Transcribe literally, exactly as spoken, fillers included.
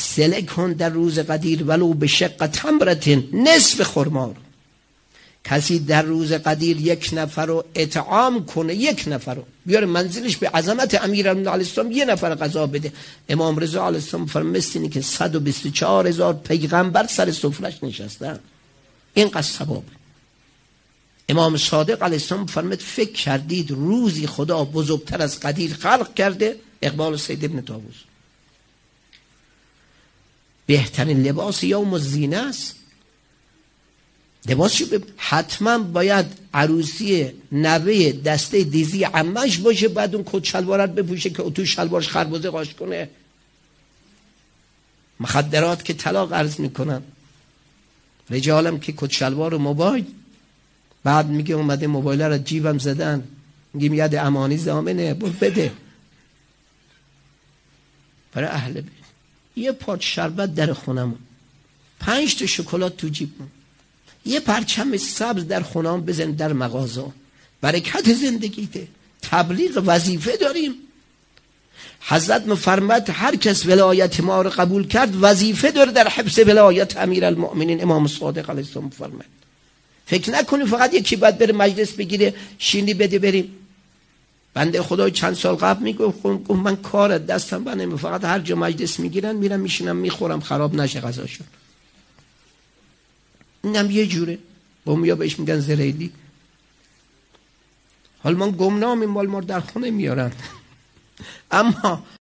سله کن در روز قدیر ولو به شق تمرتن، نصف خرما رو. کسی در روز قدیر یک نفر رو اطعام کنه، یک نفر رو بیاره منزلش به عظمت امیرالمومنین علیه السلام، یه نفر غذا بده. امام رضا علیه السلام فرمود اینی که صد و بیست و چهار هزار پیغمبر سر سفرش نشستن، اینقدر ثواب. امام صادق علیه السلام فرمود فکر کردید روزی خدا بزرگتر از قدیر خلق کرده؟ اقبال سید ابن طاووس. بهترین لباس یوم الزینه است. لباسش حتما باید عروسی نوه دسته دیزی عمش باشه، بعد اون کت شلوارت بپوشه که تو شلوارش خربزه قاش کنه. مخدرات که طلاق عرض میکنن، رجالم که کت شلوار و موبایل، بعد میگه اومده موبایل رو جیبم زدن، میگیم ید امانی زامنه برو بده. برای اهل بیت یه پارچ شربت در خونمون، پنج تا شکلات تو جیبمون، یه پرچم سبز در خونه‌ام بزن در مغازه. برکت زندگیته. تبلیغ وظیفه داریم. حضرت مفرمد هر کس ولایت ما رو قبول کرد وظیفه داره در حفظ ولایت امیرالمؤمنین امام صادق علیه السلام فرمود. فکر نکنی فقط یکی باید بره مجلس بگیره شینی بده بریم. بنده خدا چند سال قبل میگفت من کار دستم بنده، فقط هر جا مجلس میگیرن میرم میشینم میخورم خراب نشه غذاشون. اینم یه جوره. بومیا بهش میگن زریلی. حال ما گمنامیم، مال ما در خونه میارن. اما